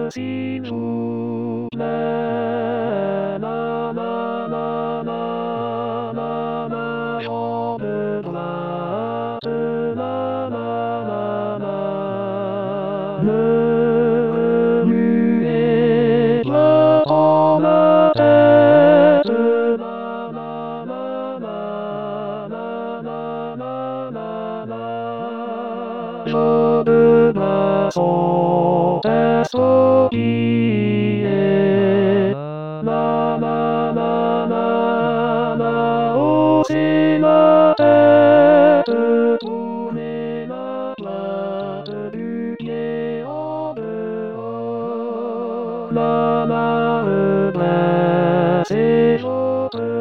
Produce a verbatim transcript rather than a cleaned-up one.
s'il vous plaît. La la la la la la, jambe droite, la la la la. Le remuer doit dans la tête, la la la la la la la la la. Je de glaçon estropié, la la la la la, hausser la tête, tourner la plate du pied en dehors, la la redresser, je